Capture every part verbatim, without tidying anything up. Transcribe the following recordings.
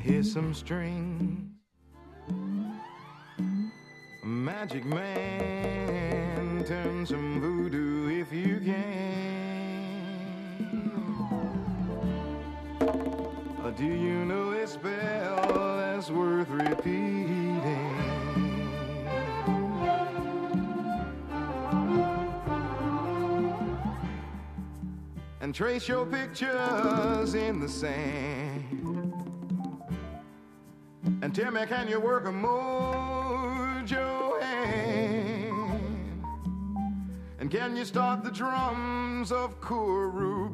hear some strings. A magic man, turn some voodoo if you can. Or do you know a spell that's worth repeating? And trace your pictures in the sand. And tell me, can you work a mojo hand? And can you start the drums of Kuru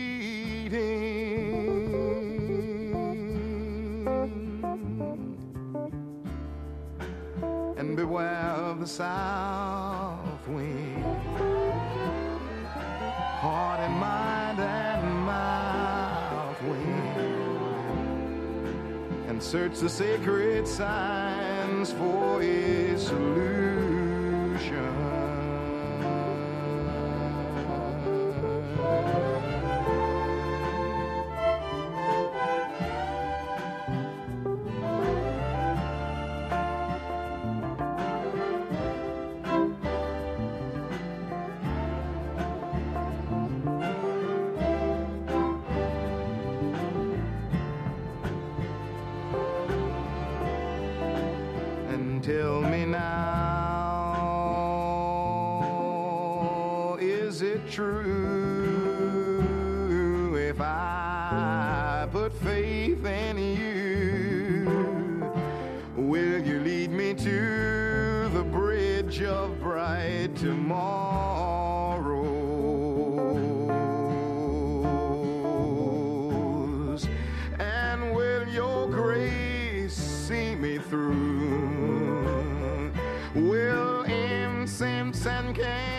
beating? And beware of the south wind, heart and mind and mouth wind, and search the sacred signs for a solution. Tell me now, is it true if I put faith in you? Will you lead me to the bridge of bright tomorrows? And will your grace see me through? Will incense and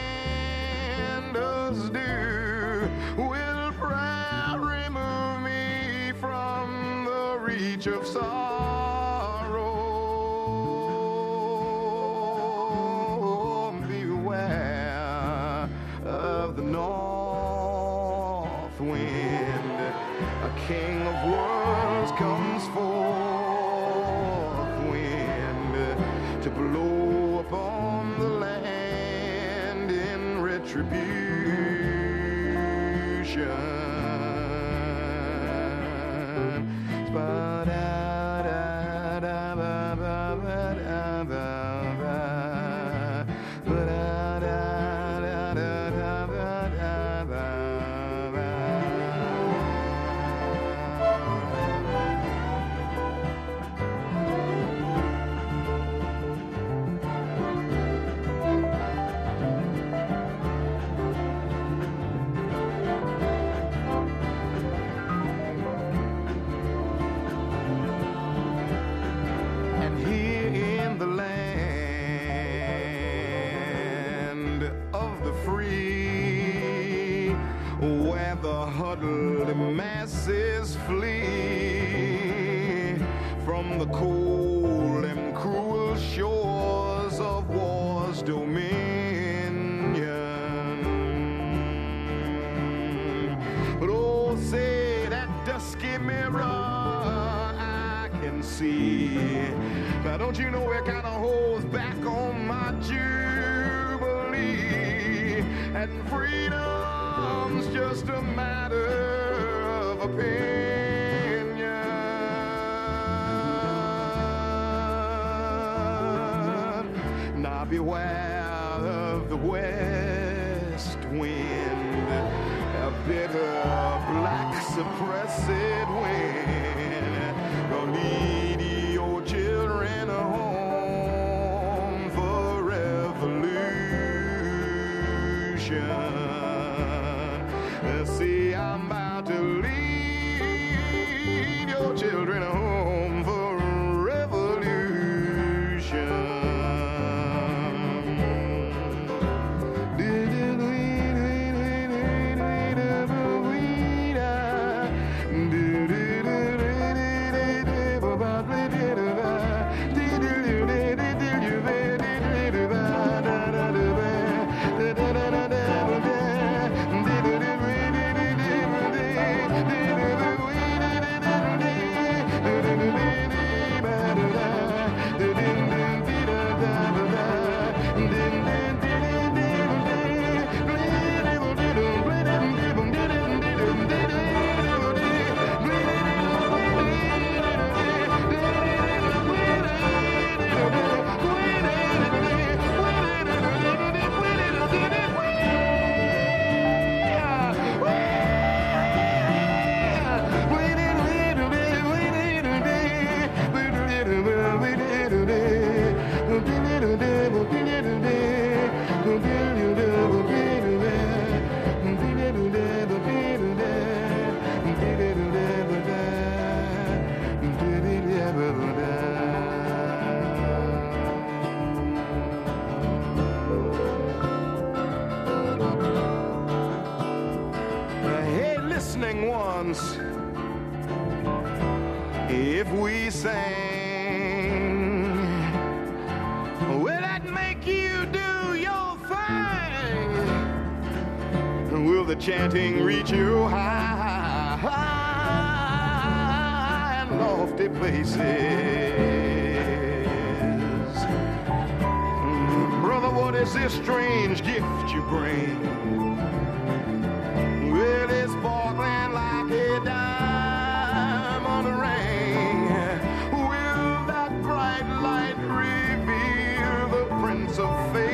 candles do? Will prayer remove me from the reach of sorrow? Beware of the north wind. A king of worlds comes forth, wind, to blow upon the land in retribution. Huddled masses flee from the cold and cruel shores of war's dominion. But oh, say that dusky mirror I can see. Now don't you know it kind of holds back on my jubilee, and freedom's just a matter of opinion. Now beware of the west wind, a bitter black suppressed wind. Gonna lead your children home for revolution. See, I'm about to lead your children home for revolution. listening ones, if we sang, will that make you do your thing? Will the chanting reach you high, high and lofty places? Brother, what is this strange gift you bring? Well, it's sparkling like a diamond ring. Will that bright light reveal the Prince of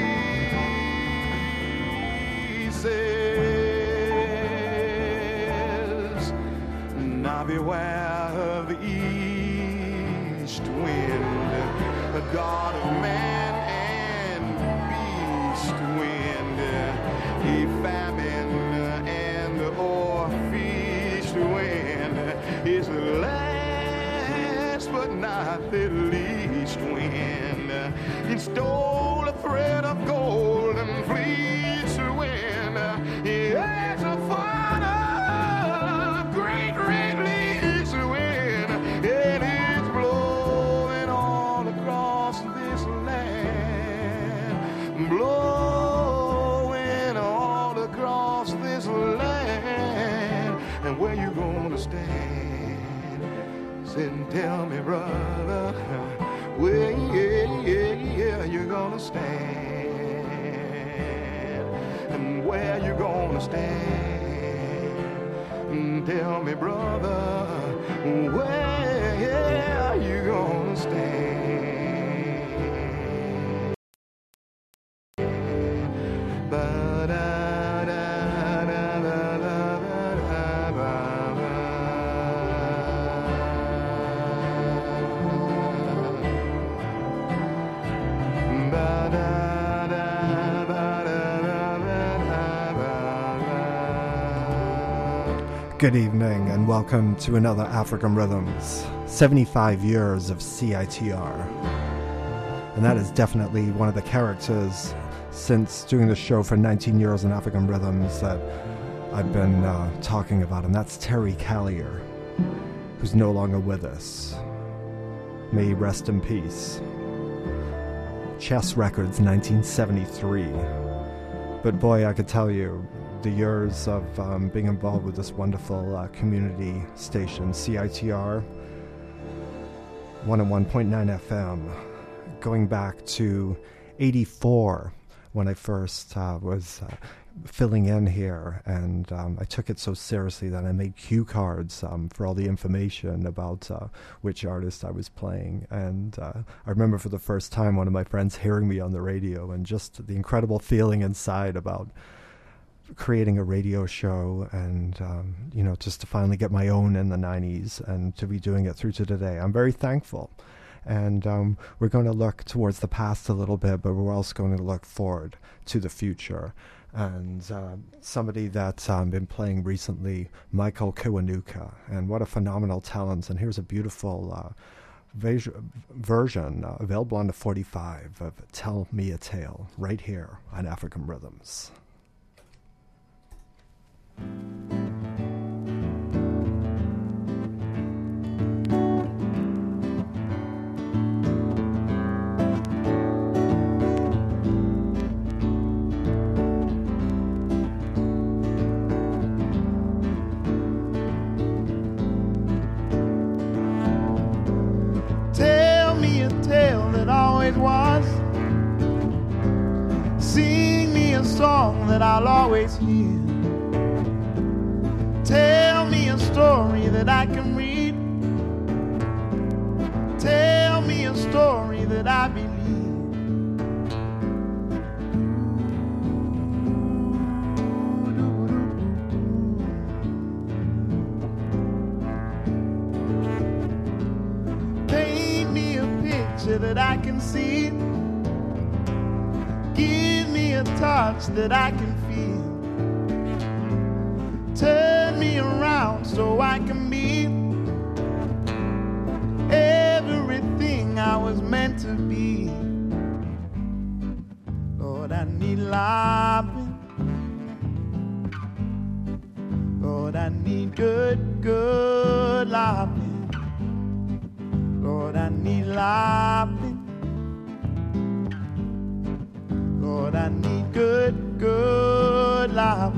Faces? Now beware of the east wind, the god of man and beast wind. He famine and or feast wind is the last but not the least wind. He stole a thread of gold and fleece wind. He has a father, great red leaves wind, and it's blowing all across this land, blowing all across this land. And where you gonna stand? Sit and tell me, brother, where yeah, yeah, yeah, you gonna stand? And where you gonna stand? Tell me, brother, where you gonna stand? Good evening and welcome to another African Rhythms, seventy-five years of C I T R. And that is definitely one of the characters since doing the show for nineteen years in African Rhythms that I've been uh, talking about, and that's Terry Callier, who's no longer with us. May he rest in peace. Chess Records, nineteen seventy-three. But boy, I could tell you, the years of um, being involved with this wonderful uh, community station, C I T R, one oh one point nine F M, going back to eighty-four when I first uh, was uh, filling in here, and um, I took it so seriously that I made cue cards um, for all the information about uh, which artist I was playing. And uh, I remember for the first time one of my friends hearing me on the radio, and just the incredible feeling inside about creating a radio show, and um, you know, just to finally get my own in the nineties and to be doing it through to today. I'm very thankful. And um, we're going to look towards the past a little bit, but we're also going to look forward to the future. And uh, somebody that I've um, been playing recently, Michael Kiwanuka, and what a phenomenal talent. And here's a beautiful uh, ves- version uh, available on the forty-five of Tell Me a Tale, right here on African Rhythms. Tell me a tale that always was. Sing me a song that I'll always hear. Tell me a story that I can read. Tell me a story that I believe. Paint me a picture that I can see. Give me a touch that I can feel. Turn me around so I can be everything I was meant to be. Lord, I need loving. Lord, Lord, I need good, good loving. Lord, I need loving. Lord, I need good, good loving.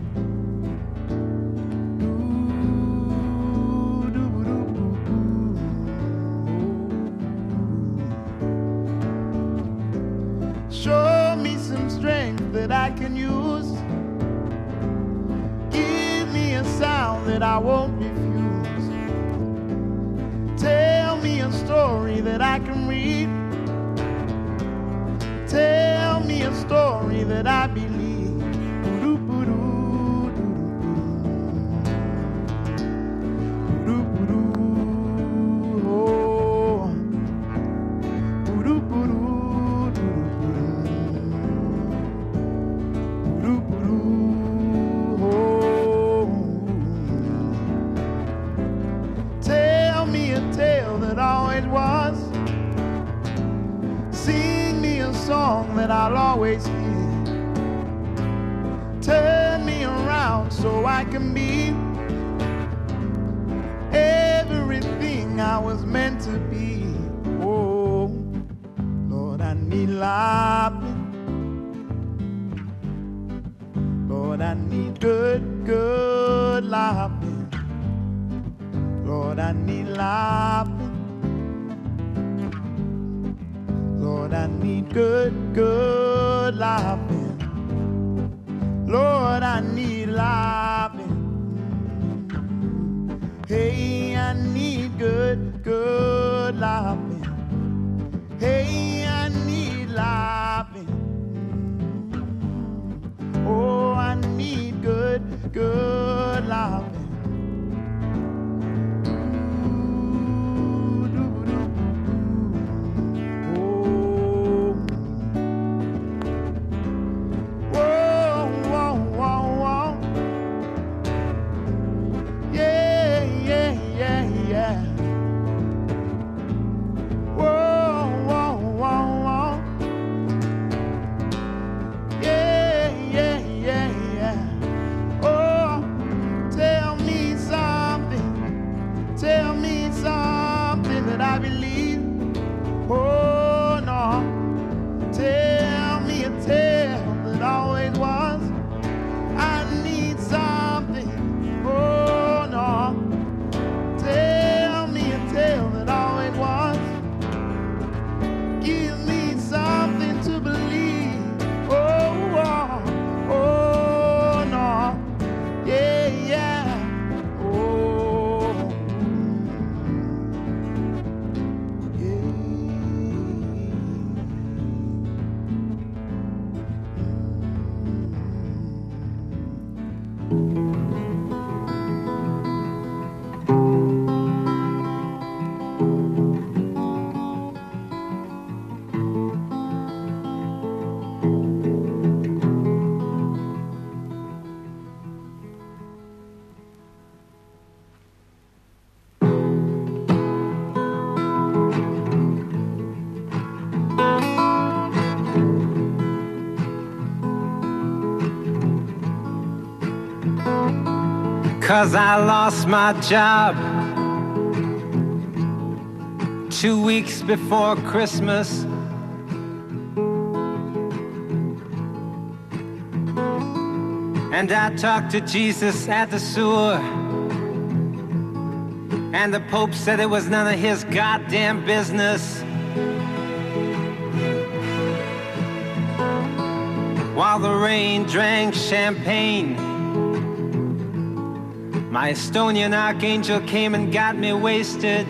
Show me some strength that I can use. Give me a sound that I won't refuse. Tell me a story that I can read. Tell me a story that I believe. Tell me a tale that always was. Sing me a song that I'll always hear. Turn me around so I can be everything I was meant to be. Oh, Lord, I need loving. Lord, I need good, good loving. Lord, I need loving. Lord, I need good, good loving. Lord, I need loving. Hey, I need good, good loving. Hey, I need loving. Oh, I need good, good loving. Cause I lost my job two weeks before Christmas. And I talked to Jesus at the sewer, and the Pope said it was none of his goddamn business. While the rain drank champagne, my Estonian archangel came and got me wasted.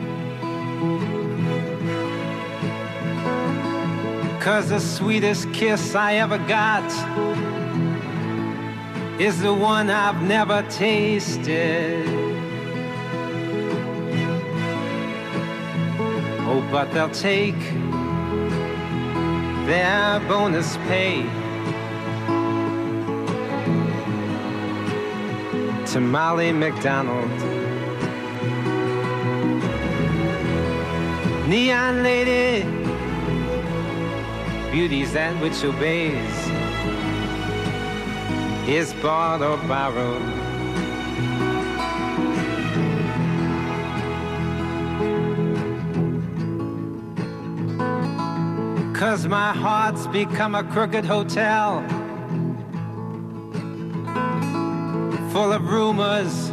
Cause the sweetest kiss I ever got is the one I've never tasted. Oh, but they'll take their bonus pay to Molly McDonald. Neon lady, beauty's that which obeys, is bought or borrowed. 'cause my heart's become a crooked hotel full of rumors.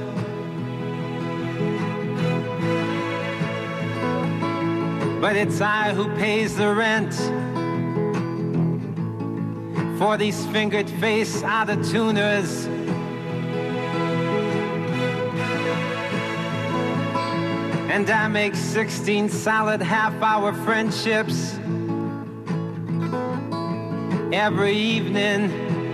But it's I who pays the rent for these fingered face out-of-tuners. And I make sixteen solid half-hour friendships every evening.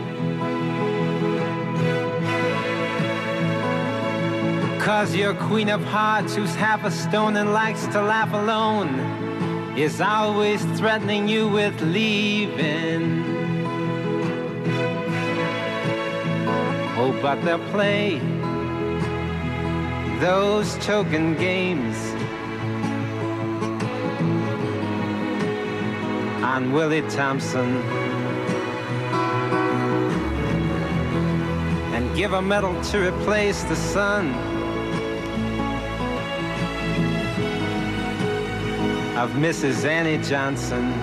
Cause your queen of hearts, who's half a stone and likes to laugh alone, is always threatening you with leaving. Oh, but they'll play those choking games on Willie Thompson and give a medal to replace the sun of Missus Annie Johnson.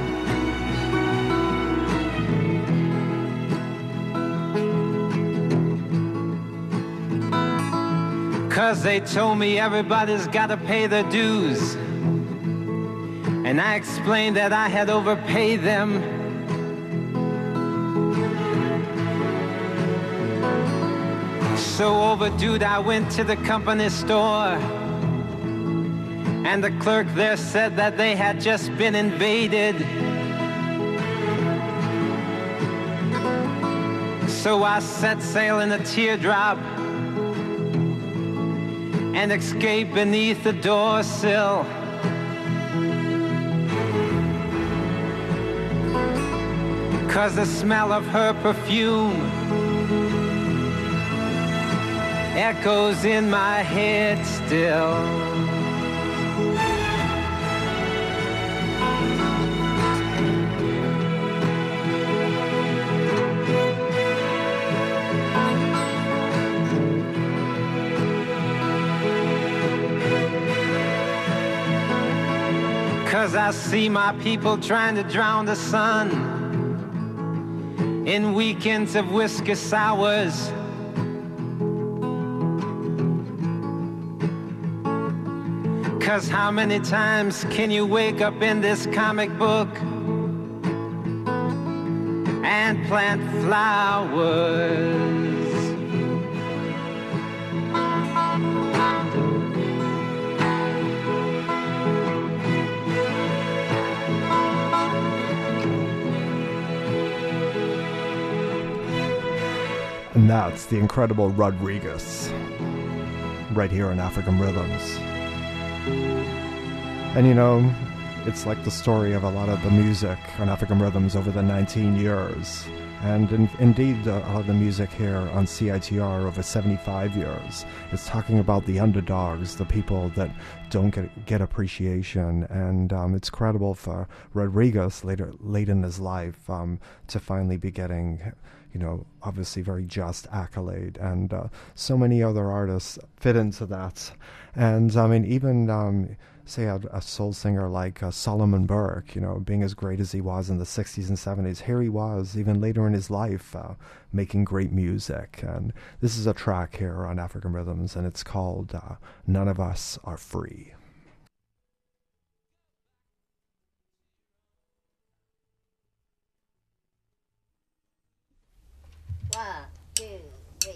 Cause they told me everybody's gotta pay their dues, and I explained that I had overpaid them. So overdue, I went to the company store, and the clerk there said that they had just been invaded. So I set sail in a teardrop and escaped beneath the door sill. Cause the smell of her perfume echoes in my head still. Cause I see my people trying to drown the sun in weekends of whiskey sours. Cause how many times can you wake up in this comic book and plant flowers? And that's the incredible Rodriguez, right here on African Rhythms. And you know, it's like the story of a lot of the music on African Rhythms over the nineteen years. And in, indeed, a lot of the music here on C I T R over seventy-five years is talking about the underdogs, the people that don't get get appreciation. And um, it's credible for Rodriguez later, late in his life um, to finally be getting, you know, obviously very just accolade. And uh, so many other artists fit into that. And I mean, even... Um, say a, a soul singer like uh, Solomon Burke, you know, being as great as he was in the sixties and seventies, here he was, even later in his life, uh, making great music. And this is a track here on African Rhythms, and it's called uh, None of Us Are Free. One, two, three.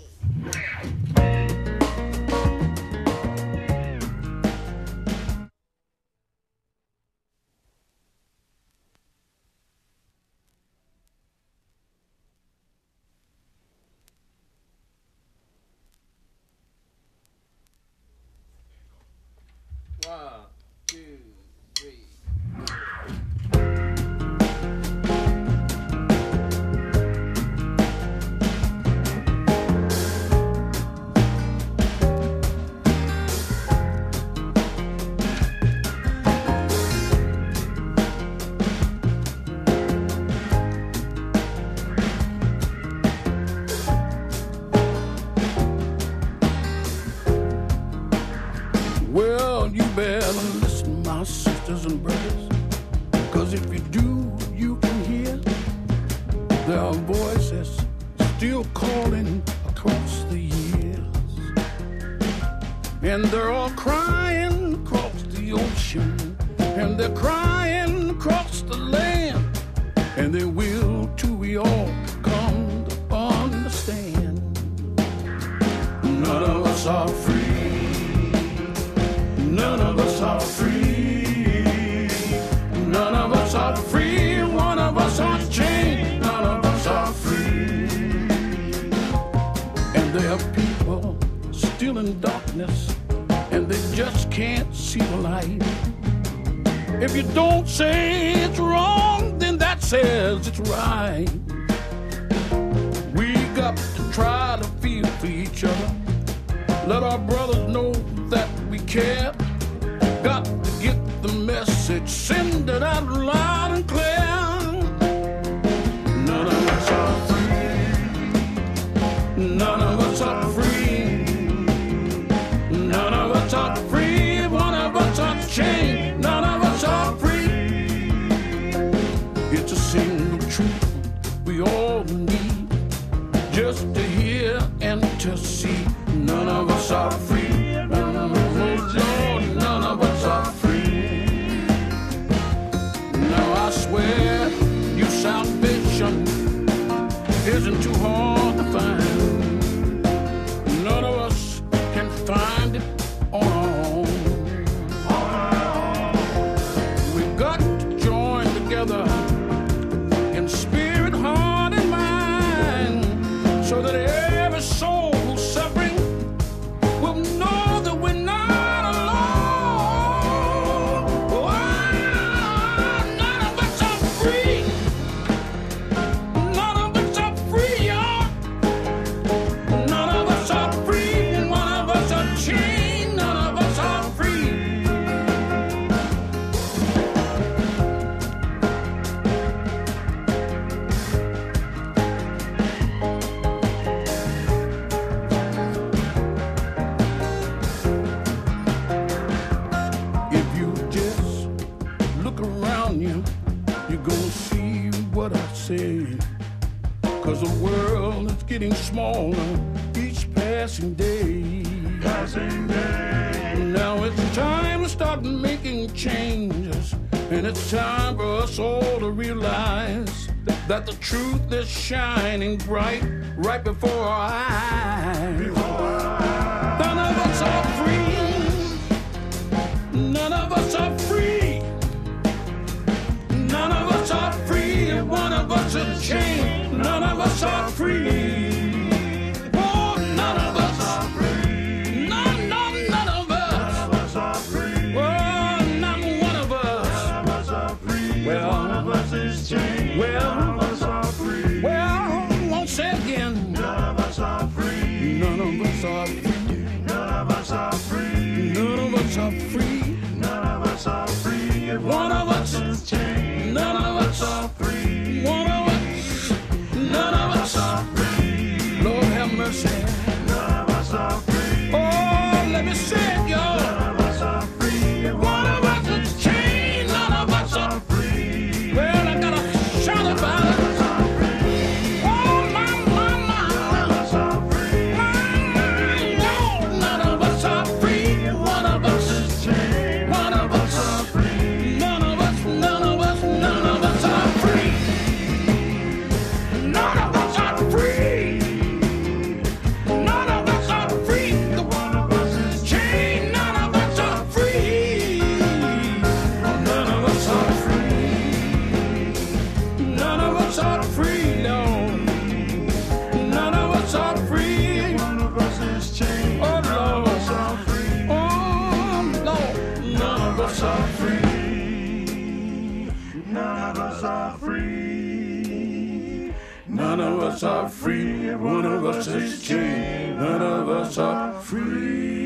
One, two, three. Well, you better listen, my sisters and brothers, 'cause if you do, you still calling across the years. And they're all crying across the ocean. And they're crying across the land. And they will till we all come to understand. None of us are free. None of us are free. None of us are free. One of us are chained. None of us are free. And there are people still in darkness, and they just can't see the light. If you don't say it's wrong, then that says it's right. We got to try to feel for each other. Let our brothers know that we care. Got to get the message, send it out loud and clear. None of us are free. None of us are free. None of us are free. One of us are chained. None of us are free. It's a single truth we all need, just to hear and to see. None of us are free. None of us, oh Lord, none of us are free. Now I swear, your salvation isn't too hard to find. None of us can find it on our own. We've got to join together in spirit, heart, and mind, so that every soul who's suffering will know that we're not alone. Oh, none of us are free. None of us are free, y'all. None of us are free. One of us are chained. None of us are free. If you just look around you, you're gonna see what I say. Cause the world is getting smaller each passing day. Passing day. Now it's time to start making changes. And it's time for us all to realize that the truth is shining bright right before our eyes. Before our eyes. None of us are free. None of us are free. None of us are free. One of us is chained. None of us are free. Oh, none of us are free. None, none, none of us. None of us are free. Oh, not one of us. None of us are free. Well, one of us is chained. Well, none of us are free. Well, won't say again. None of us are free. None of us are free. None of us are free. None of us are free. None of us are free. One of us is chained. None of us are free. One of us. None of us are free. Lord have mercy. None of us are free. Oh, let me say it, y'all. None of us are free. One of us is chained. None of us are free. Well, I gotta shout about it. Oh, my, my, my. None of us are free. My, my, Lord, none of us are free. One of us is chained. One of us are free. None of us, none of us, none of us are free. None of us are free. None of us are free. The one of us is chained. None of us are free. None of us are free. None of us are free. No. None of us are free. One of us is chained. Oh Lord. None of us are free. Oh Lord. None of us are free. None of us are free. None of us are free. One of us is chained. None of us are free.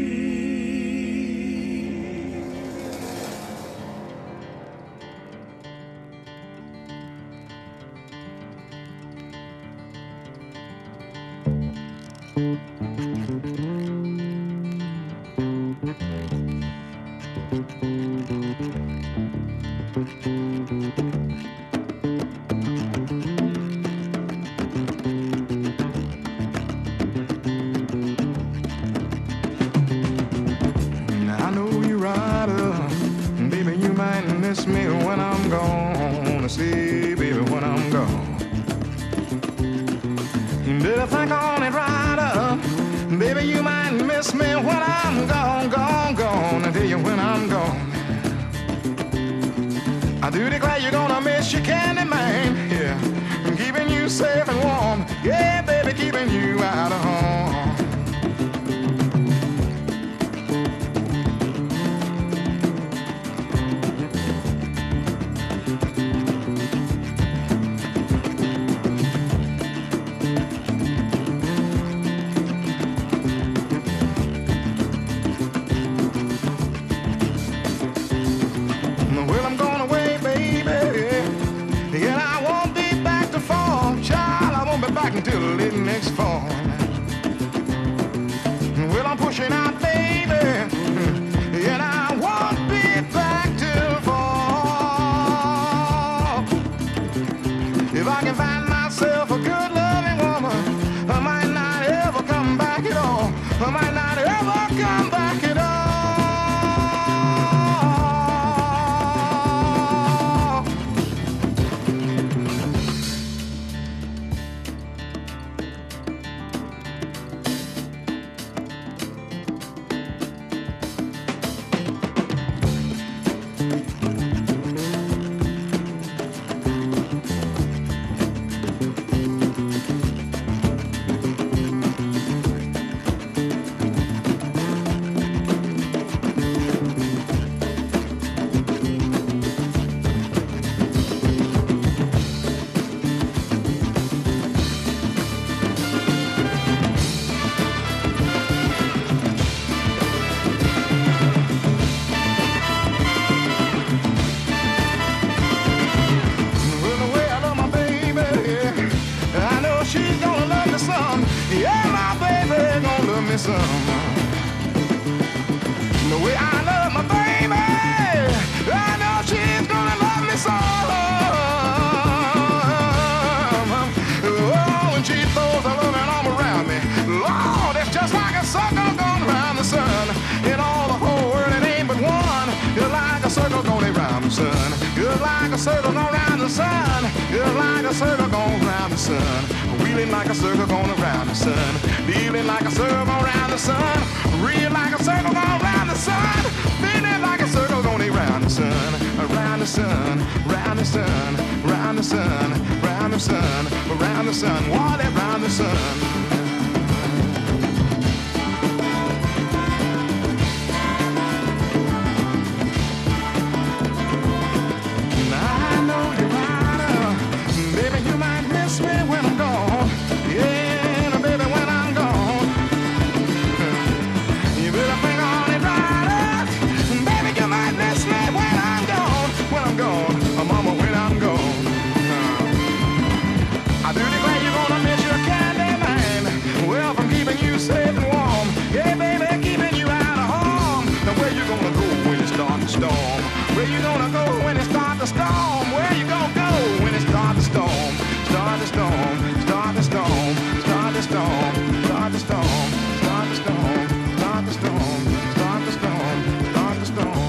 miss me when I'm gone. See, baby, when I'm gone. You better think on it right up. Baby, you might miss me when I'm gone, gone, gone. I tell you when I'm gone. I do declare you're gonna miss your candy man. Yeah, keeping you safe and warm. Yeah, baby, keeping you out of harm. Until late next fall. Well, I'm pushing out, baby, and I won't be back till fall. If I can find myself a good loving woman, I might not ever come back at all. I might not ever come back at all. Some. The way I love my baby, I know she's gonna love me some. Oh, when she throws her loving arm around me, Lord, it's just like a circle going around the sun. In all the whole world, it ain't but one. You're like a circle going around the sun. You're like a circle going around the sun. You're like a circle going around the sun. Wheeling like a circle going around the sun. Feeling like a circle going around the sun. Real like a circle going around the sun. Feeling like a circle going around the sun. Around the sun, round the sun, round the sun, round the sun, around the sun, water around the sun. Storm. Where you gonna go when it starts to storm? Where you gonna go when it starts to storm? Start to storm, start to storm, start to storm, start to storm, start to storm, start to storm, start to storm, start to storm.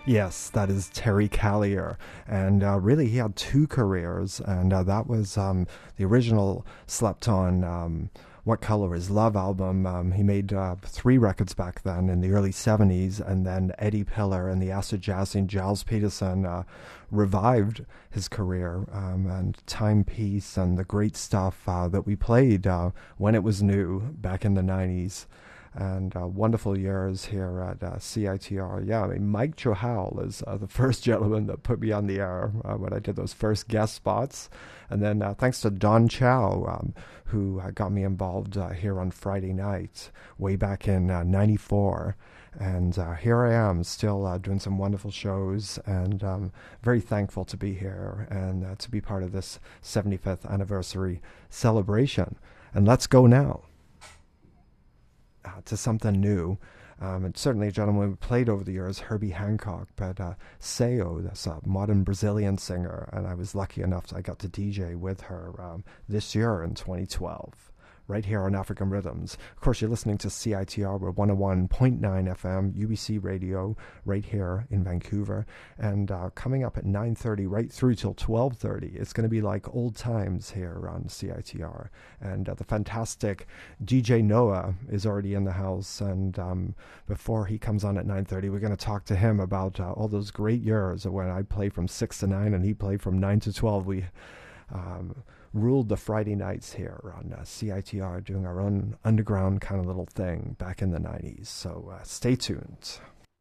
Yes, that is Terry Callier. And uh, really, he had two careers, and uh, that was um, the original Slept On um, What Color Is Love album. Um, he made uh, three records back then in the early seventies, and then Eddie Pillar and the acid jazz scene, Giles Peterson, uh, revived his career, um, and Timepiece and the great stuff uh, that we played uh, when it was new back in the nineties. And uh, wonderful years here at uh, C I T R. Yeah, I mean, Mike Johal is uh, the first gentleman that put me on the air uh, when I did those first guest spots. And then uh, thanks to Don Chow, um, who uh, got me involved uh, here on Friday night, way back in uh, ninety-four. And uh, here I am, still uh, doing some wonderful shows, and um, very thankful to be here and uh, to be part of this seventy-fifth anniversary celebration. And let's go now Uh, to something new. Um, and certainly a gentleman we played over the years, Herbie Hancock, but uh, Seo, that's a modern Brazilian singer, and I was lucky enough that I got to D J with her um, this year in twenty twelve, right here on African Rhythms. Of course, you're listening to C I T R, we're one oh one point nine F M, U B C Radio, right here in Vancouver. And uh, coming up at nine thirty, right through till twelve thirty, it's going to be like old times here on C I T R. And uh, the fantastic D J Noah is already in the house. And um, before he comes on at nine thirty, we're going to talk to him about uh, all those great years when I played from six to nine and he played from nine to twelve. We um, ruled the Friday nights here on uh, C I T R, doing our own underground kind of little thing back in the nineties. So uh, stay tuned.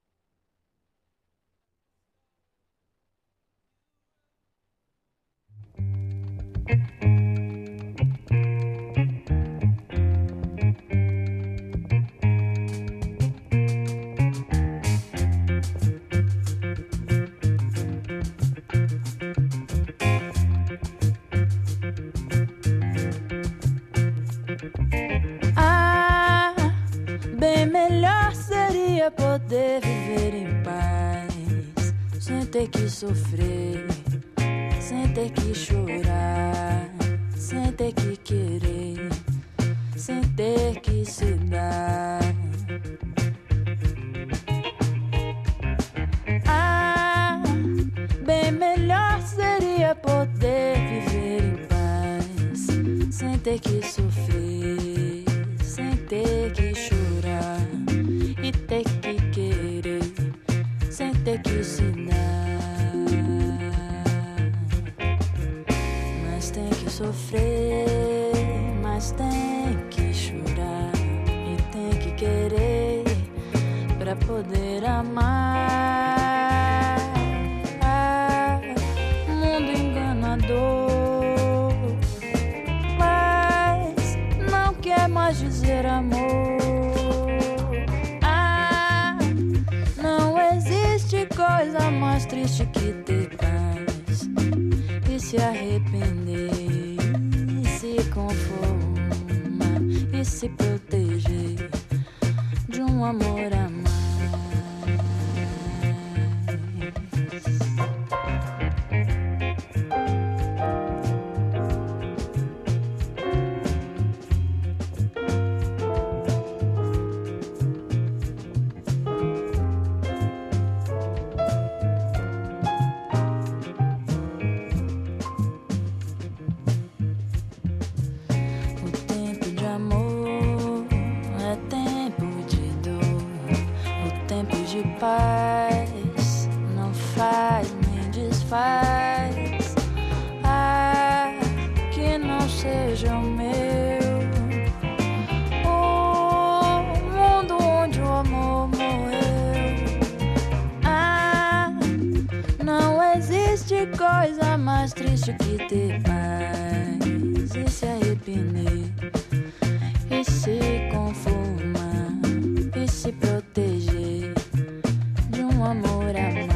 Bem melhor seria poder viver em paz, sem ter que sofrer, sem ter que chorar, sem ter que querer, sem ter que se dar. Ah, bem melhor seria poder viver em paz, sem ter que sofrer, sem ter que chorar e ter que querer, sem ter que ensinar. Mas tem que sofrer, mas tem que chorar e tem que querer pra poder amar. Ah, mundo enganador, mas não quer mais dizer amor. Coisa mais triste que ter paz e se arrepender, e se conformar e se proteger de um amor a mais. Paz não faz nem desfaz. Ah, que não seja o meu, o mundo onde o amor morreu. Ah, não existe coisa mais triste que ter paz e se arrepender, e se conformar, e se proteger de um amor a mais.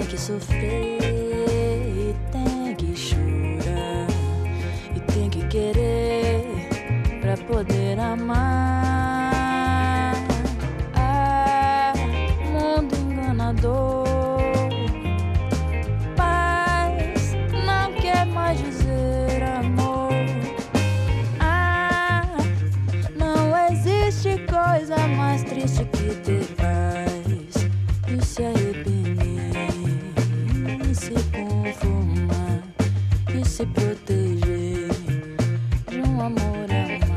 que sofrer, e tem que chorar, e tem que querer pra poder amar. Ah, mundo enganador, paz não quer mais dizer amor. Ah, não existe coisa mais triste que ter paz e se arrepender, e se conformar, e se proteger de um amor a mais.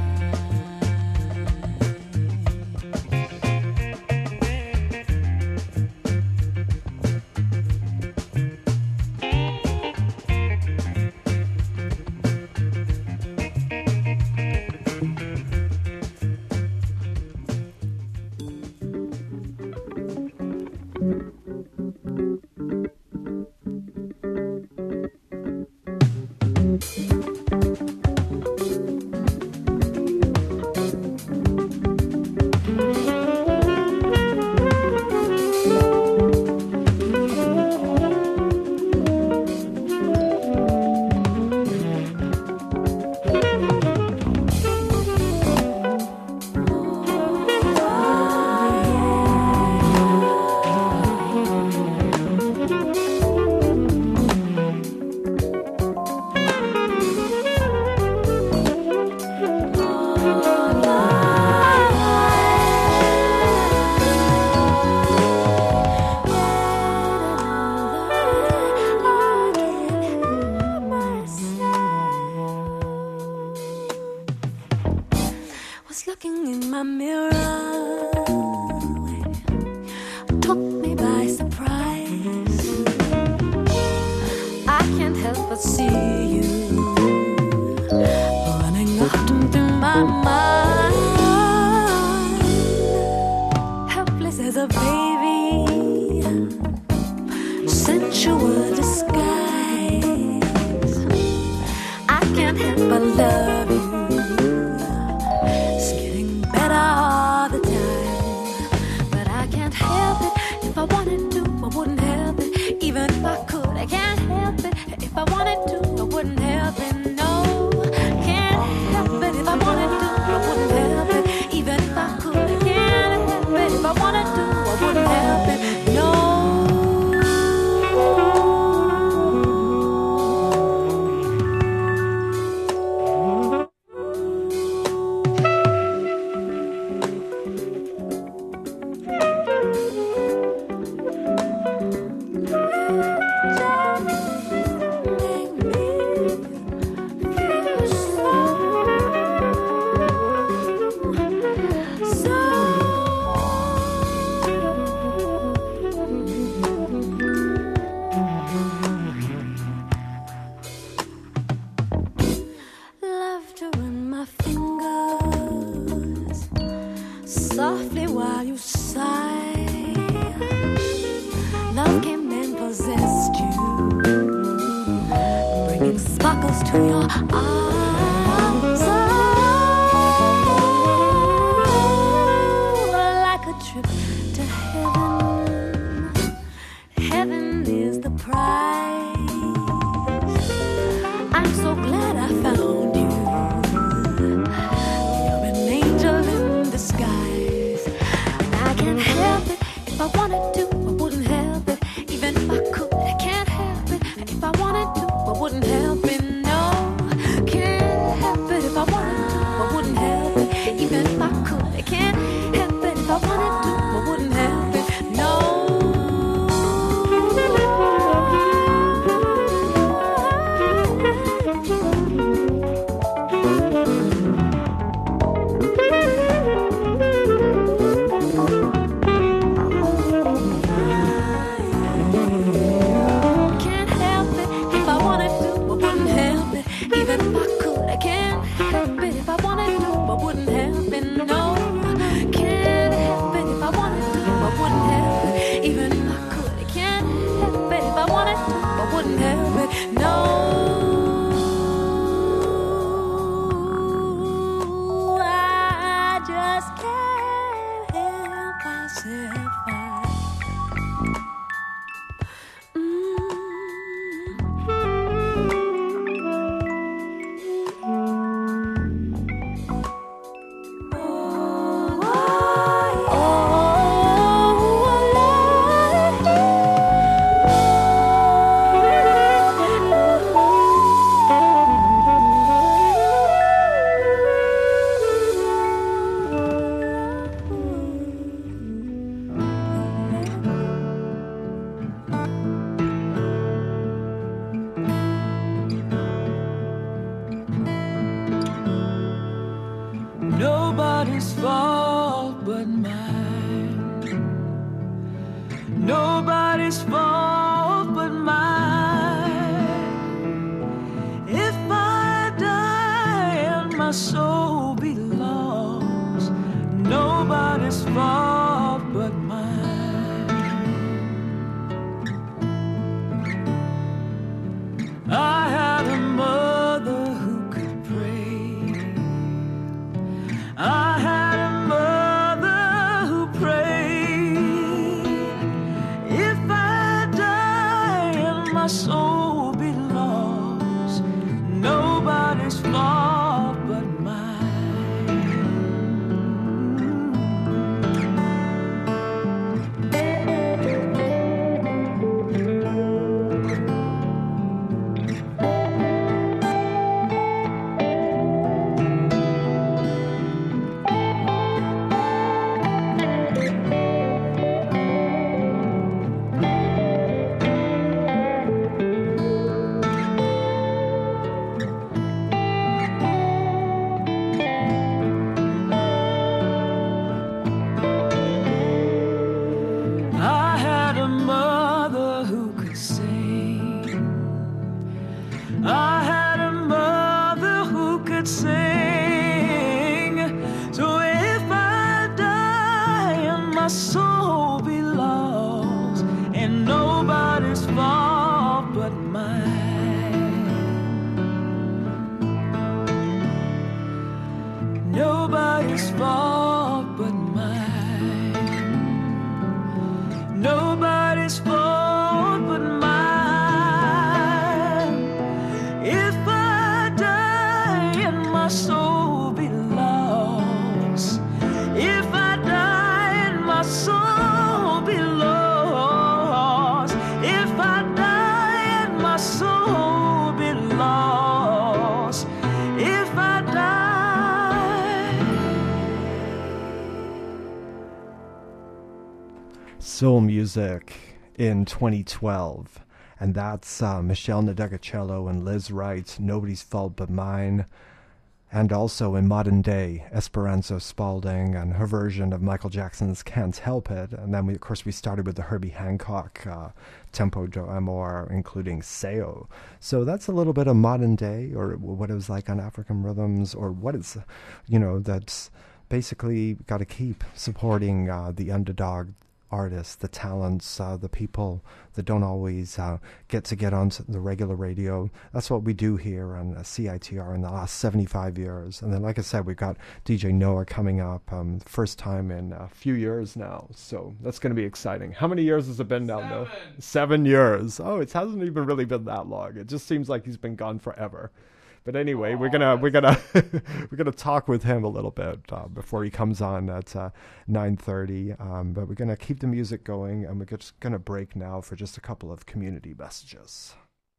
Was looking in my mirror, took me by surprise. I can't help but see you running often through my mind, helpless as a baby, sensual disguise. I can't help but love you, all the time, but I can't help it. If I wanted to, I wouldn't help it. Even if I could, I can't help it. If I wanted to, I wouldn't help it. No, can't help it. If I wanted to, I wouldn't help it. Even if I could, I can't help it. If I wanted to, I wouldn't help it. No. Softly while you sigh, love came and possessed you, bringing sparkles to your eyes. Oh, like a trip to heaven, heaven is the prize. I'm so glad I found you, you're an angel in disguise. I can't help it. If I wanted to, I wouldn't help it. Even if I could, I can't help it. If I wanted to, I wouldn't help it. No, can't help it. If I wanted to, I wouldn't help it. Even if I could, I can't help it. If I wanted to, I wouldn't help it. No. Mm. nobody's fault but mine. If I die and my soul be lost, nobody's fault but mine. I had a mother who could pray. I had a mother who prayed. If I die and my soul be lost, nobody's fault but Soul Music in twenty twelve, and that's uh, Michelle Nadegacello and Liz Wright, Nobody's Fault But Mine, and also in modern day, Esperanza Spalding and her version of Michael Jackson's Can't Help It, and then we, of course we started with the Herbie Hancock uh, Tempo de Amor, including Seo. So that's a little bit of modern day, or what it was like on African Rhythms, or what is, you know, that's basically got to keep supporting uh, the underdog artists, the talents, uh, the people that don't always uh, get to get on the regular radio. That's what we do here on uh, C I T R in the last seventy-five years. And then, like I said, we've got D J Noah coming up, um, first time in a few years now. So that's going to be exciting. How many years has it been now, Noah? Seven years. Oh, it hasn't even really been that long. It just seems like he's been gone forever. But anyway, oh, we're gonna we're gonna we're gonna talk with him a little bit uh, before he comes on at uh, nine thirty. Um, but we're gonna keep the music going, and we're just gonna break now for just a couple of community messages.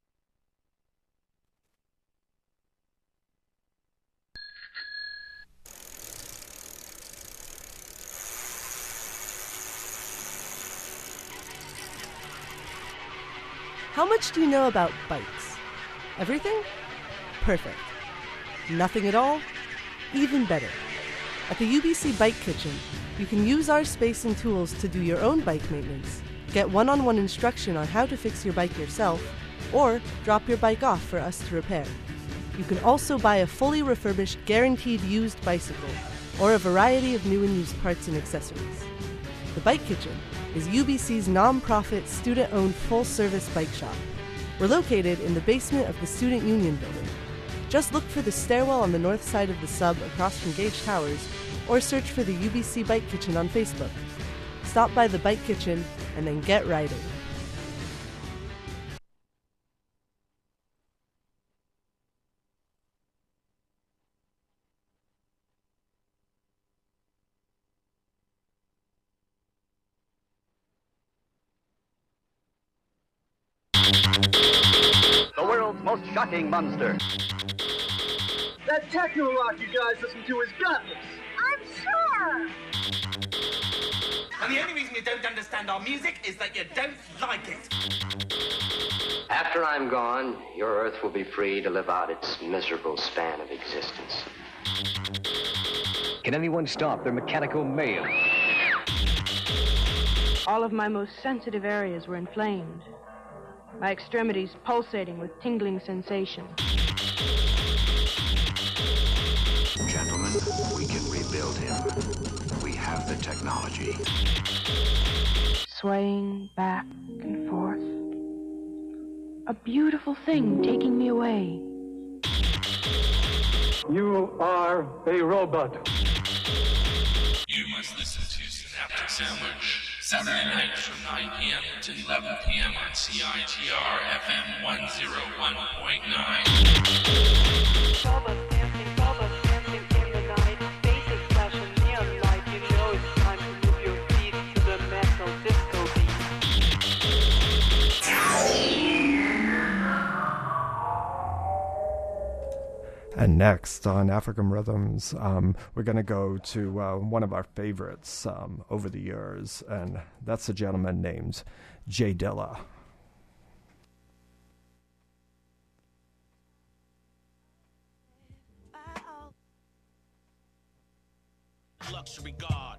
How much do you know about bikes? Everything? Perfect. Nothing at all? Even better. At the U B C Bike Kitchen, you can use our space and tools to do your own bike maintenance, get one-on-one instruction on how to fix your bike yourself, or drop your bike off for us to repair. You can also buy a fully refurbished, guaranteed used bicycle, or a variety of new and used parts and accessories. The Bike Kitchen is U B C's non-profit, student-owned, full-service bike shop. We're located in the basement of the Student Union Building. Just look for the stairwell on the north side of the sub across from Gage Towers, or search for the U B C Bike Kitchen on Facebook. Stop by the Bike Kitchen and then get riding. The world's most shocking monster. That techno rock you guys listen to is gutless. I'm sure. And the only reason you don't understand our music is that you don't like it. After I'm gone, your Earth will be free to live out its miserable span of existence. Can anyone stop their mechanical mayhem? All of my most sensitive areas were inflamed, my extremities pulsating with tingling sensation. Gentlemen, we can rebuild him. We have the technology. Swaying back and forth. A beautiful thing taking me away. You are a robot. You must listen to Synaptic Sandwich, Saturday nights from nine p.m. to eleven p.m. on C I T R F M one oh one point nine. Dancing, dancing in the night. Basic fashion, neon light. You know it's time to move your feet to the metal disco beat. And next on African Rhythms, um, we're going to go to uh, one of our favorites um, over the years, and that's a gentleman named J Dilla. Luxury God.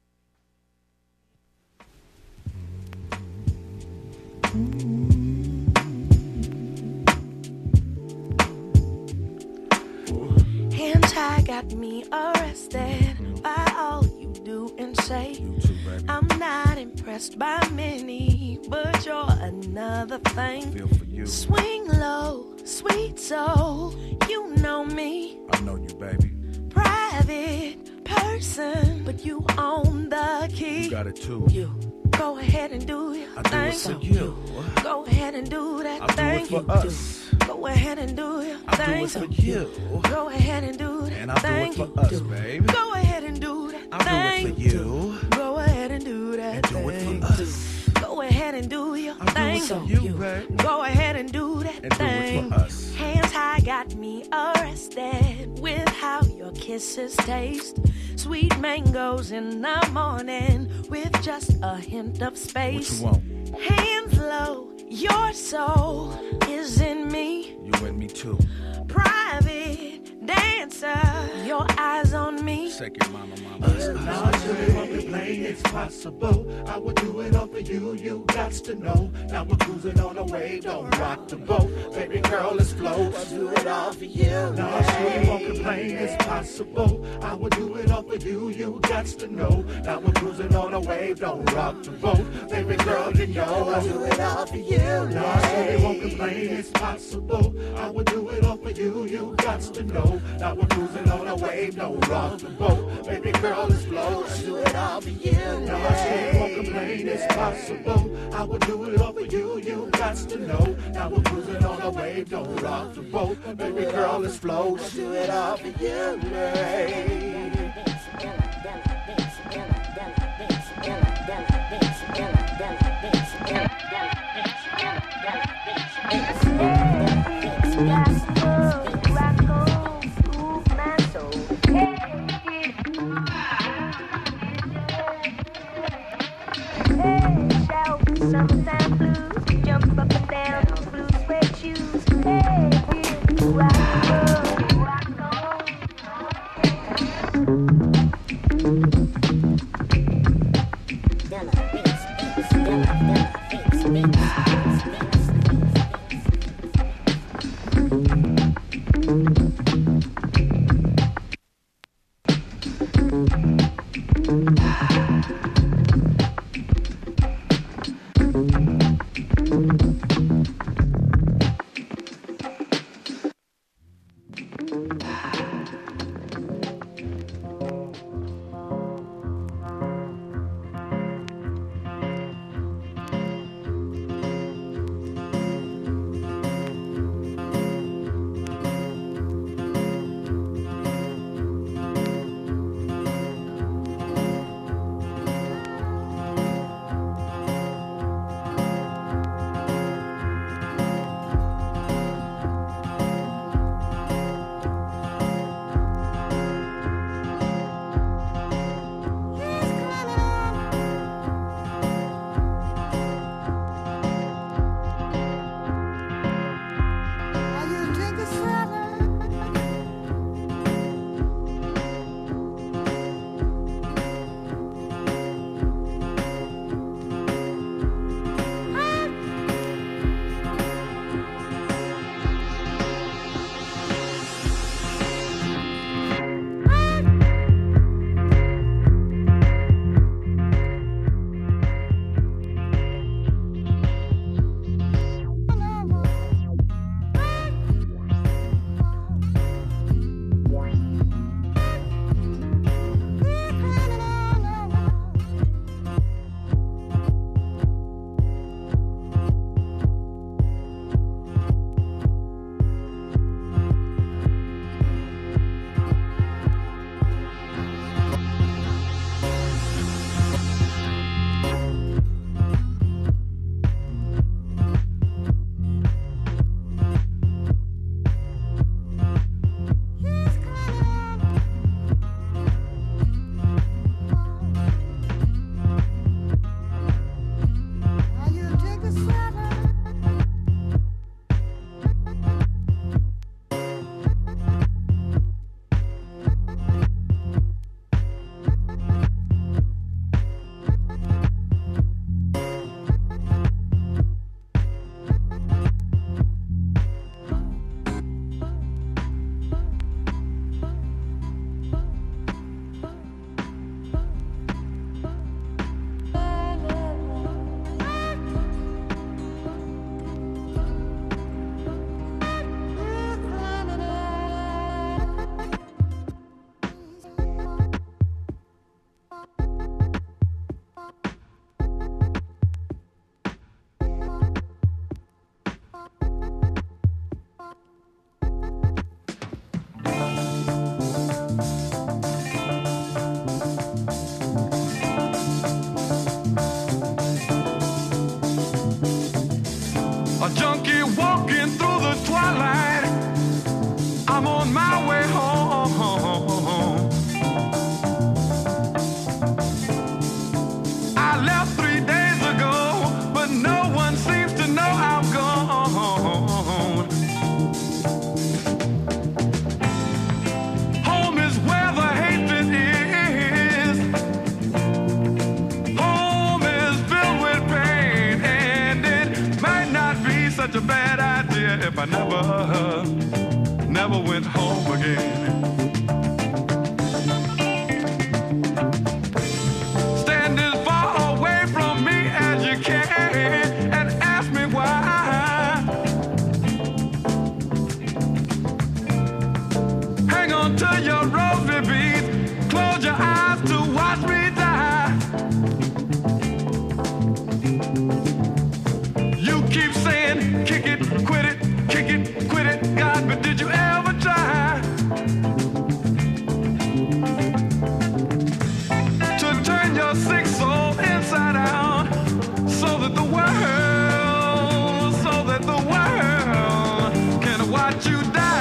Hands high got me arrested by all you do and say. Too, I'm not impressed by many, but you're another thing. Feel for you. Swing low, sweet soul, you know me. I know you, baby. Private person, but you own the key. You got it too. You go ahead and do your I thing. do it for you. Go ahead and do that I thing. do it for us. Go ahead and do your I thing. do it for you. Go ahead and do that And I thing. do it for us, baby. Go ahead and do that I thing. do it for you. Go ahead and do that And thing. do it for us. Go ahead and do your I do thing. it for you, baby. Go ahead and do that And do thing. it for us. Hands high got me arrested with how your kisses taste. Sweet mangoes in the morning with just a hint of space. What you want? Hands low, your soul is in me. You and me too. Private dancer, your eyes on me. Second mama, mama. Now I really won't complain, it's possible. I would do it all for you, you got to know. Now we're cruising on a wave, don't rock the boat. Baby girl, let's float. I'll do it all for you. Now I really won't complain, it's possible. I would do it all for you, you got to know. Now we're cruising on a wave, don't rock the boat. Baby girl, you know I'll do it all for you. Now I really won't complain, it's possible. I would do it all for you, you got to know. Now we're cruising on a wave, don't rock the boat. Baby girl, let's float. I'll do it all for you. Now I really won't complain, it's possible. I would do it all for you, you got to know. Now we're cruising on a wave, don't rock the boat. Baby girl, let's float. I'll do it all for you, babe. Summertime blues, jump up and down, blue suede shoes. Hey, you rock on, rock on. Della beats, beats, Della, Della beats, beats, if I never, never went home again. Stand as far away from me as you can and ask me why. Hang on to your rosary beads, close your eyes to watch me die. You keep saying, kick it, quit it, kick it, quit it, God, but did you ever try to turn your sick soul inside out so that the world, so that the world can watch you die?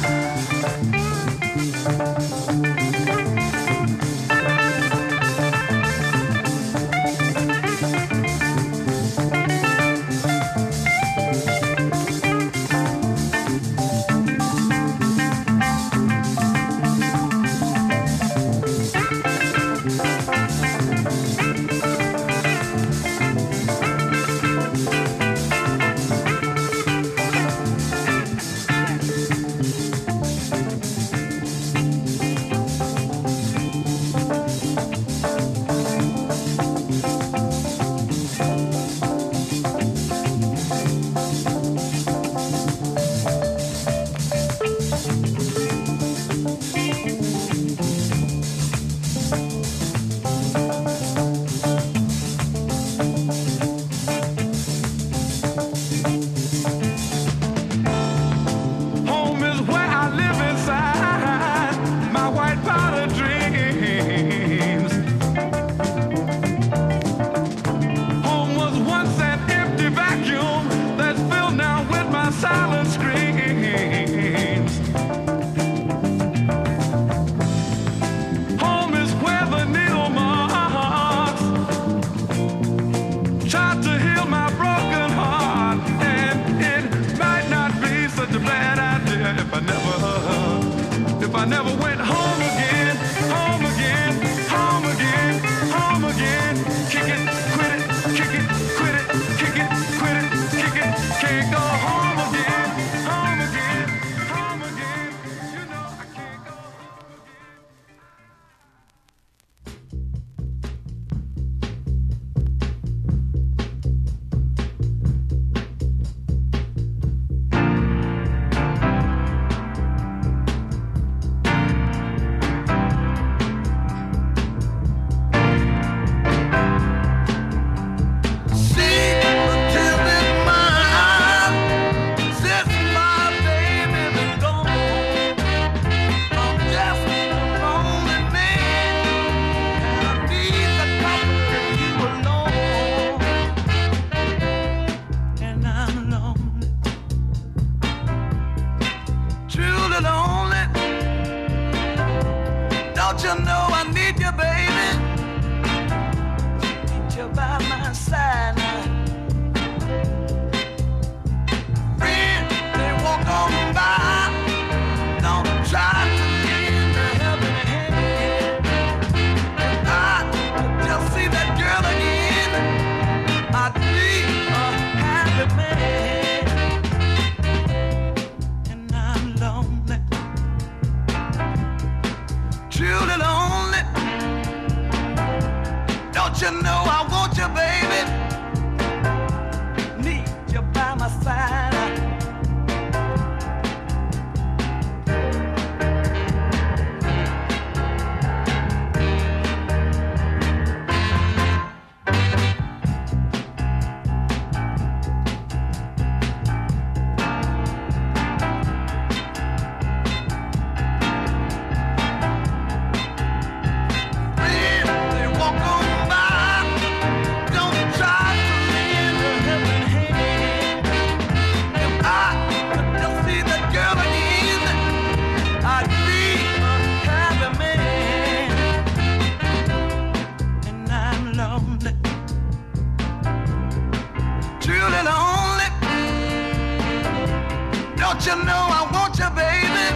Don't you know I want you, baby?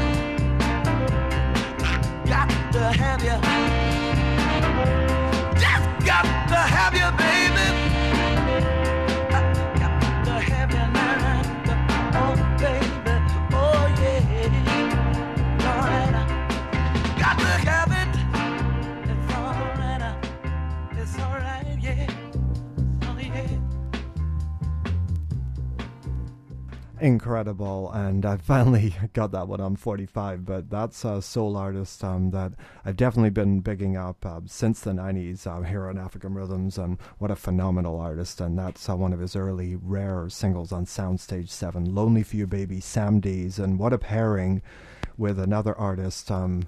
Got to have you. Just got to have you, baby. I got to have you now. Oh, baby. incredible, and I finally got that when I'm forty-five, but that's a soul artist um, that I've definitely been bigging up uh, since the nineties uh, here on African Rhythms, and what a phenomenal artist. And that's uh, one of his early rare singles on Soundstage seven, Lonely For You Baby, Sam Dees, and what a pairing with another artist um,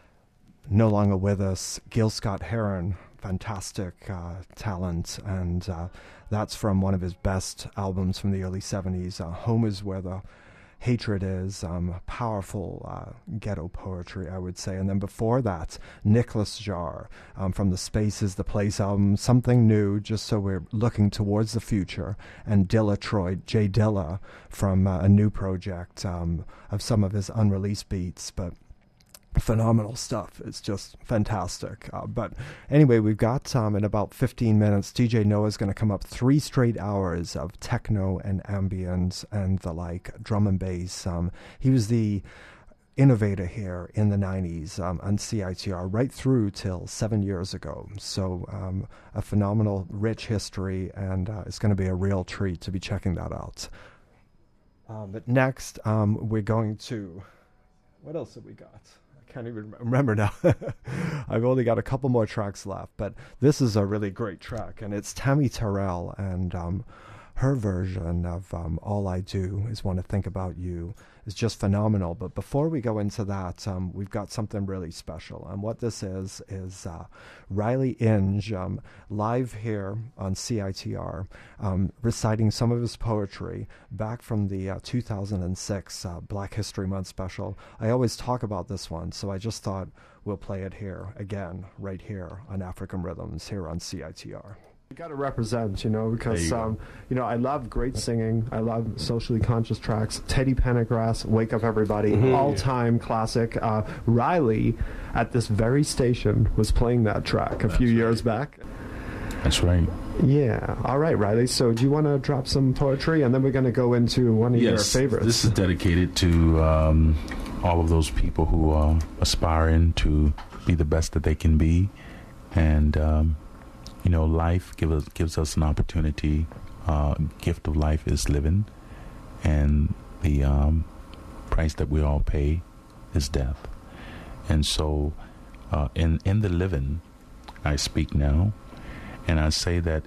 no longer with us, Gil Scott-Heron. Fantastic uh, talent, and uh, that's from one of his best albums from the early seventies. Uh, Home Is Where the Hatred Is. Um, powerful uh, ghetto poetry, I would say. And then before that, Nicholas Jar um, from the Space Is the Place album, something new, just so we're looking towards the future. And Dilla Troy, Jay Dilla, from uh, a new project um, of some of his unreleased beats, but phenomenal stuff. It's just fantastic. Uh, but anyway, we've got um, in about fifteen minutes, D J Noah's going to come up three straight hours of techno and ambient and the like, drum and bass. Um, he was the innovator here in the nineties um, on C I T R right through till seven years ago. So um, a phenomenal, rich history, and uh, it's going to be a real treat to be checking that out. Um, but next, um, we're going to... What else have we got? Can't even remember now. I've only got a couple more tracks left, but this is a really great track, and it's Tammy Terrell, and um, her version of um, All I Do Is Want to Think About You is just phenomenal. But before we go into that, um, we've got something really special, and what this is is uh, Riley Inge um, live here on C I T R um, reciting some of his poetry back from the uh, two thousand six uh, Black History Month special. I always talk about this one, so I just thought we'll play it here again, right here on African Rhythms, here on C I T R. You got to represent, you know, because, you, um, you know, I love great singing. I love socially conscious tracks. Teddy Pendergrass, Wake Up Everybody, mm-hmm. all-time classic. Uh, Riley, at this very station, was playing that track a That's few right. years back. That's right. Yeah. All right, Riley. So do you want to drop some poetry? And then we're going to go into one of yes, your favorites. This is dedicated to um, all of those people who are aspiring to be the best that they can be. And... Um, You know, life give us, gives us an opportunity. Uh, gift of life is living, and the um, price that we all pay is death. And so, uh, in in the living, I speak now, and I say that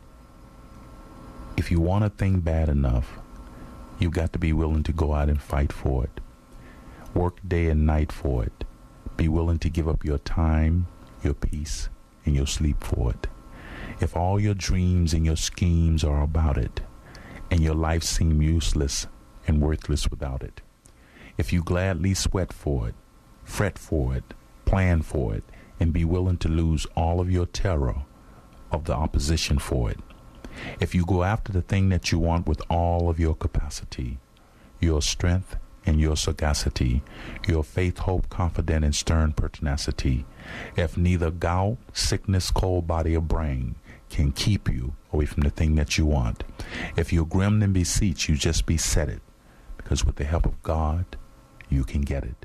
if you want a thing bad enough, you've got to be willing to go out and fight for it. Work day and night for it. Be willing to give up your time, your peace, and your sleep for it. If all your dreams and your schemes are about it, and your life seem useless and worthless without it, if you gladly sweat for it, fret for it, plan for it, and be willing to lose all of your terror of the opposition for it, if you go after the thing that you want with all of your capacity, your strength and your sagacity, your faith, hope, confident, and stern pertinacity, if neither gout, sickness, cold body, or brain can keep you away from the thing that you want, if you're grim and beseech, you just beset it, because with the help of God, you can get it.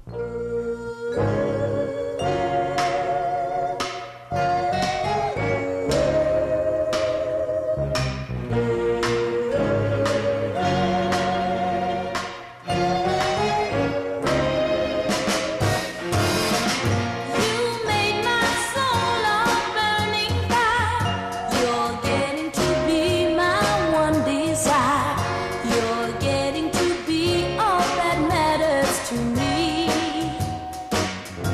To me,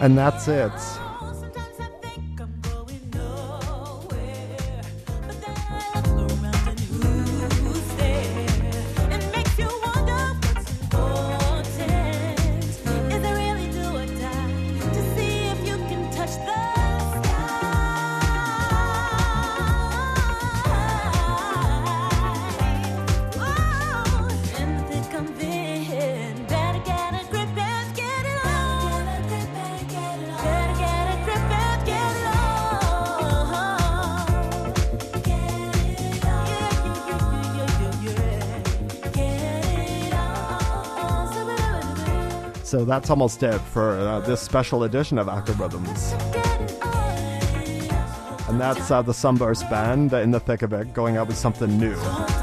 And that's it. So that's almost it for uh, this special edition of Active Rhythms. And that's uh, the Sunburst Band in the thick of it, going out with something new.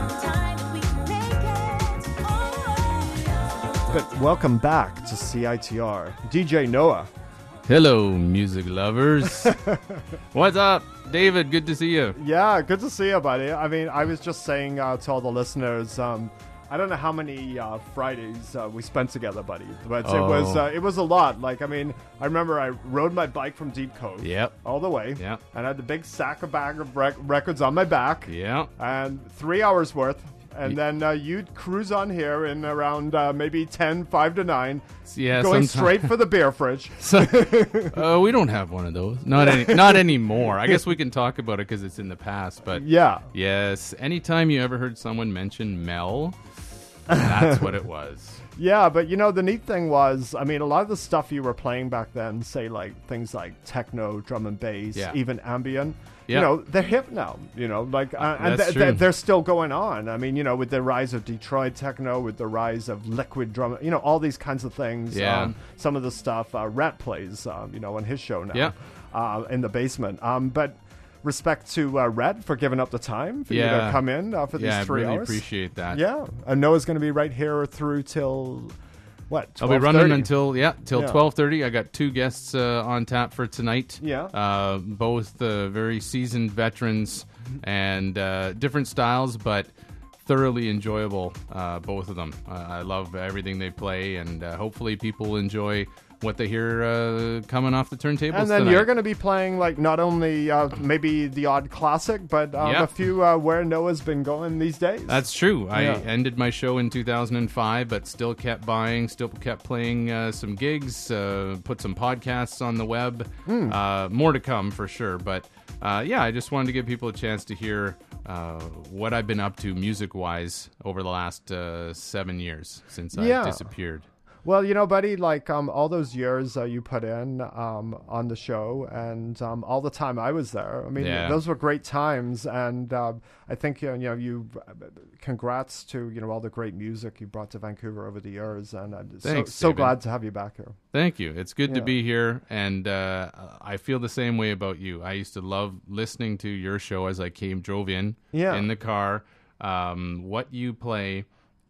But welcome back to C I T R. D J Noah. Hello, music lovers. What's up, David? Good to see you. Yeah, good to see you, buddy. I mean, I was just saying uh, to all the listeners, um, I don't know how many uh, Fridays uh, we spent together, buddy, but oh. it was uh, it was a lot. Like, I mean, I remember I rode my bike from Deep Coast, yep, all the way, yep, and I had the big sack of bag of rec- records on my back, yeah, and three hours worth. And then uh, you'd cruise on here in around uh, maybe ten, five to nine, yeah, going sometime. straight for the beer fridge. So, uh, we don't have one of those. Not any, not anymore. I guess we can talk about it because it's in the past. But yeah, yes. Anytime you ever heard someone mention Mel, that's what it was. Yeah, but you know, the neat thing was, I mean, a lot of the stuff you were playing back then, say like things like techno, drum and bass, yeah. even ambient, yeah. you know, they're hip now, you know, like, uh, and That's th- true. th- they're still going on. I mean, you know, with the rise of Detroit techno, with the rise of liquid drum, you know, all these kinds of things. Yeah. Um, some of the stuff uh, Rat plays, um, you know, on his show now, yeah. uh, in the basement. Um, but respect to uh, Red for giving up the time for yeah. you to come in uh, for yeah, these three I really hours. appreciate that. Yeah, and Noah's going to be right here through till what? I'll be running until yeah till yeah. twelve thirty. I got two guests uh, on tap for tonight. Yeah, uh, both uh, very seasoned veterans and uh, different styles, but thoroughly enjoyable. Uh, both of them. Uh, I love everything they play, and uh, hopefully people enjoy what they hear uh, coming off the turntables And then tonight. you're going to be playing like not only uh, maybe the odd classic, but um, yeah. a few uh, where Noah's been going these days. That's true. I yeah. ended my show in two thousand five, but still kept buying, still kept playing uh, some gigs, uh, put some podcasts on the web. Mm. Uh, more to come for sure. But uh, yeah, I just wanted to give people a chance to hear uh, what I've been up to music-wise over the last uh, seven years since Yeah. I disappeared. Well, you know, buddy, like um, all those years uh, you put in um, on the show and um, all the time I was there. I mean, Yeah. those were great times. And uh, I think, you know, you congrats to, you know, all the great music you brought to Vancouver over the years. And I'm Thanks, so, so David. glad to have you back here. Thank you. It's good to Yeah. be here, and uh, I feel the same way about you. I used to love listening to your show as I came, drove in, Yeah. in the car. Um, what you play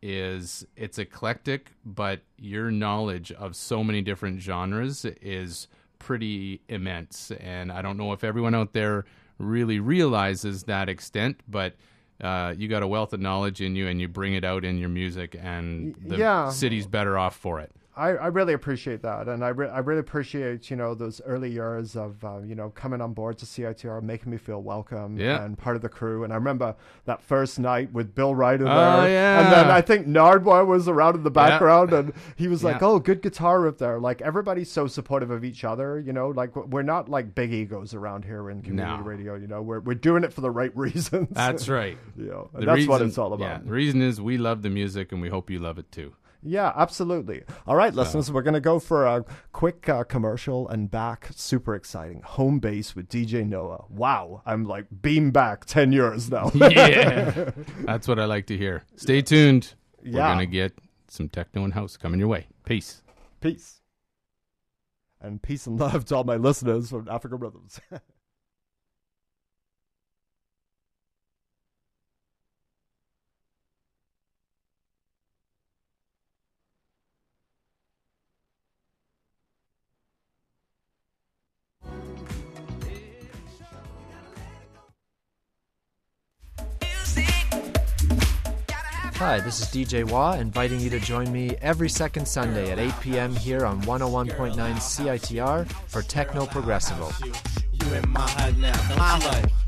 is, it's eclectic, but your knowledge of so many different genres is pretty immense. And I don't know if everyone out there really realizes that extent, but uh, you got a wealth of knowledge in you, and you bring it out in your music, and the Yeah. city's better off for it. I, I really appreciate that, and I, re- I really appreciate, you know, those early years of, uh, you know, coming on board to C I T R, making me feel welcome Yeah. and part of the crew. And I remember that first night with Bill Ryder there. Oh, yeah. And then I think Nardwar was around in the Yeah. background, and he was like, Yeah. oh, good guitar riff there. Like, everybody's so supportive of each other, you know, like, we're not like big egos around here in community No. radio, you know, we're, we're doing it for the right reasons. That's right. you know, and The that's what reason- it's all about. Yeah, the reason is we love the music, and we hope you love it too. Yeah, absolutely. All right, listeners, we're going to go for a quick uh, commercial and back. Super exciting. Home base with D J Noah. Wow. I'm like beam back ten years now. Yeah, that's what I like to hear. Stay tuned. We're Yeah. going to get some techno and house coming your way. Peace. Peace. And peace and love to all my listeners from Africa Rhythms. Hi, this is D J Wah, inviting you to join me every second Sunday at eight p.m. here on one oh one point nine C I T R for Techno Progressivo. You in my head now, don't you?